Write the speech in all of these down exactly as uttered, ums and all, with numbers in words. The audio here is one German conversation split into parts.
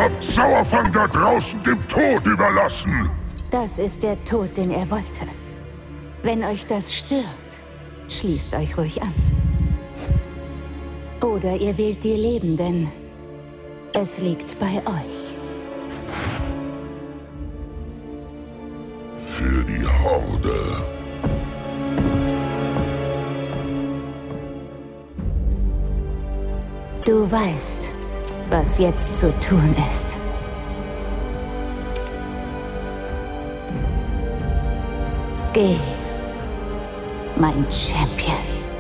habt Sauerfang da draußen dem Tod überlassen. Das ist der Tod, den er wollte. Wenn euch das stört, schließt euch ruhig an. Oder ihr wählt die Lebenden. Es liegt bei euch. Für die Horde. Du weißt, was jetzt zu tun ist. Geh, mein Champion.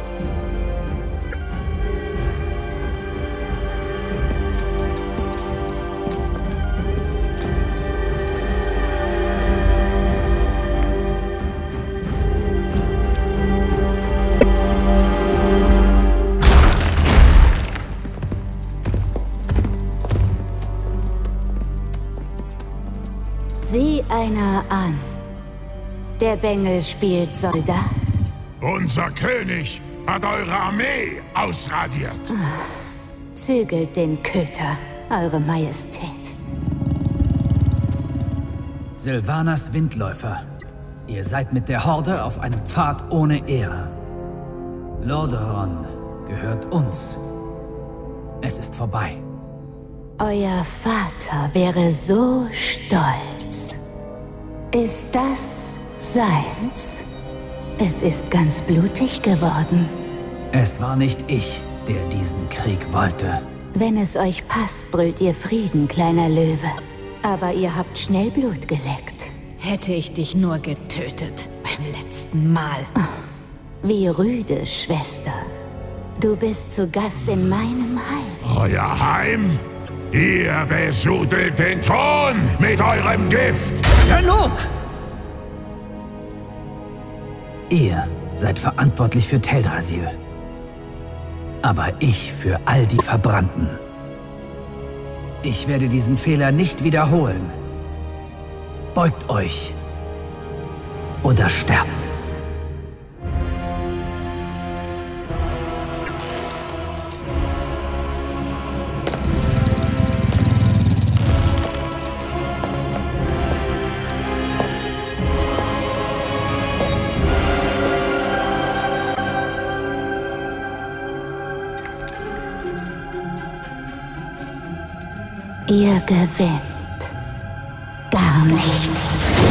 Sieh einer an. Der Bengel spielt Soldat. Unser König hat eure Armee ausradiert. Zügelt den Köter, Eure Majestät. Sylvanas Windläufer. Ihr seid mit der Horde auf einem Pfad ohne Ehre. Lordaeron gehört uns. Es ist vorbei. Euer Vater wäre so stolz. Ist das seins? Es ist ganz blutig geworden. Es war nicht ich, der diesen Krieg wollte. Wenn es euch passt, brüllt ihr Frieden, kleiner Löwe. Aber ihr habt schnell Blut geleckt. Hätte ich dich nur getötet beim letzten Mal. Wie rüde, Schwester. Du bist zu Gast in meinem Heim. Euer Heim? Ihr besudelt den Thron mit eurem Gift! Genug! Ihr seid verantwortlich für Teldrassil. Aber ich für all die Verbrannten. Ich werde diesen Fehler nicht wiederholen. Beugt euch. Oder sterbt. Ihr gewinnt. Gar nichts.